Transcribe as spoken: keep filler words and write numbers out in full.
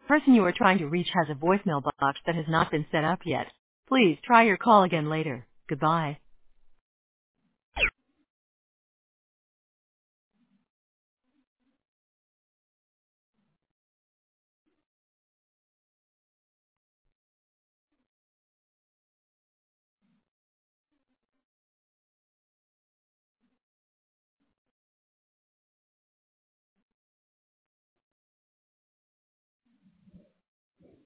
person you are trying to reach has a voicemail box that has not been set up yet. Please try your call again later. Goodbye.